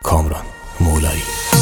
کامران مولایی.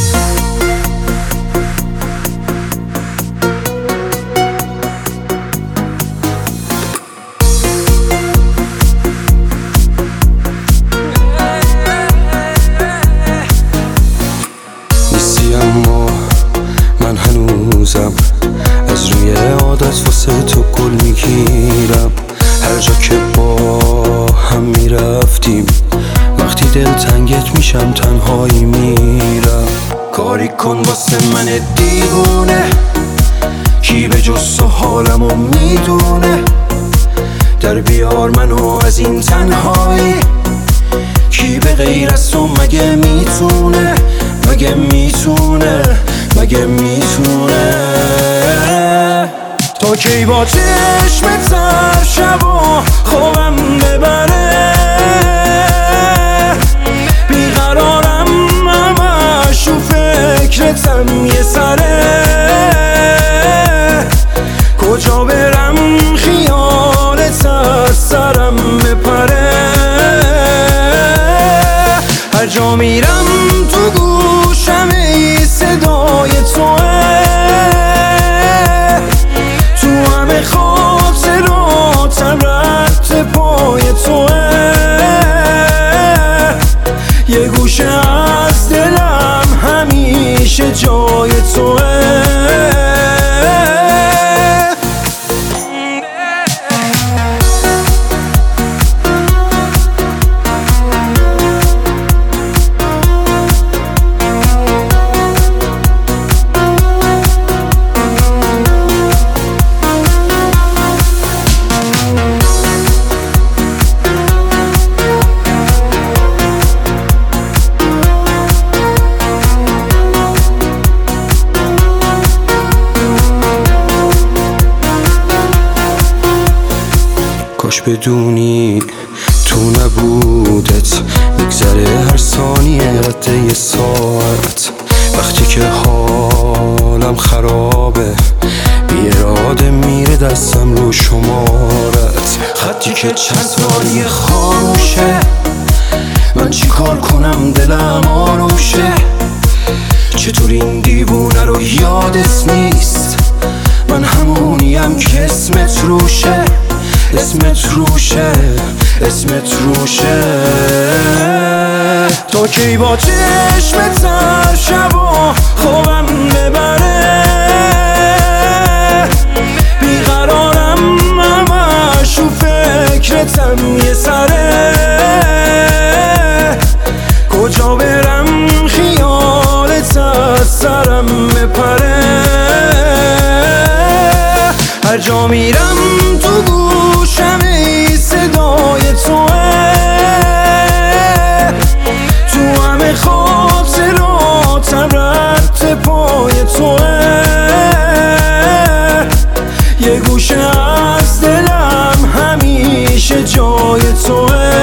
نیستی اما من هنوزم از روی عادت واسه تو گل میگیرم. هر جا که با هم میرفتیم وقتی دل تنگت میشم تنهایی میرم. کاری کن واسه من دیوونه، کی به جز تو حالمو میدونه. در بیار منو از این تنهایی، کی به غیر از تو مگه میتونه، مگه میتونه، مگه میتونه. تا کی با چشمت هر شبا خوابم ببره، بیقرارم همش و فکرتم یه سره. کجا برم خیالت از سرم بپره. هر جا میرم تو گوشم ای صدای توه، تو همه خاطراتم رد پای توه. یه گوشه از دلم همیشه جای توه. کاش بدونی تو نبودت میگذره هر ثانیه رد یه ساعت. وقتی که حالم خرابه بی اراده میره دستم رو شمارت. خطی که چند سالی خاموشه، من چی کار کنم دلم آروشه. چطور این دیوونه رو یادت نیست، من همونیم که اسمت روشه، اسمت روشه، اسمت روشه. تا کی با چشمت هر شبا خوابم ببره، بیقرارم همش و فکرتم یه سره. کجا برم خیالت از سرم بپره. هر جا میرم تو گوشم ای صدای توه، تو همه خاطراتم رد پای توه. یه گوشه از دلم همیشه جای توه.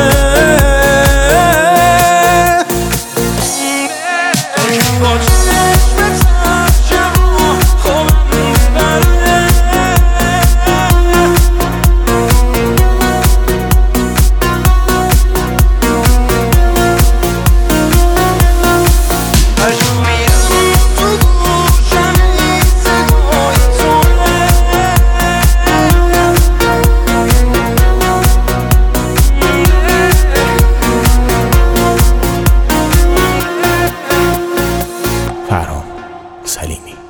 فرهام سلیمی.